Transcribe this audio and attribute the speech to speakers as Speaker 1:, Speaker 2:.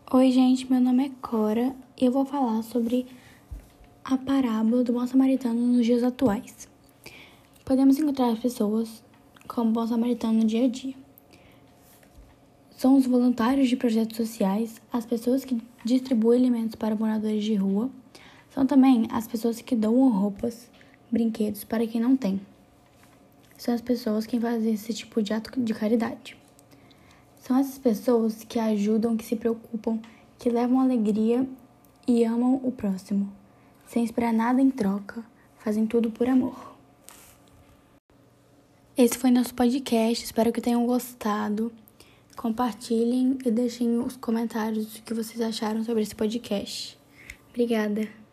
Speaker 1: Oi, gente, meu nome é Cora e eu vou falar sobre a parábola do bom samaritano nos dias atuais. Podemos encontrar as pessoas como bom samaritano no dia a dia. São os voluntários de projetos sociais, as pessoas que distribuem alimentos para moradores de rua, são também as pessoas que doam roupas, brinquedos para quem não tem. São as pessoas que fazem esse tipo de ato de caridade. São essas pessoas que ajudam, que se preocupam, que levam alegria e amam o próximo. Sem esperar nada em troca, fazem tudo por amor. Esse foi nosso podcast, espero que tenham gostado. Compartilhem e deixem os comentários do que vocês acharam sobre esse podcast. Obrigada!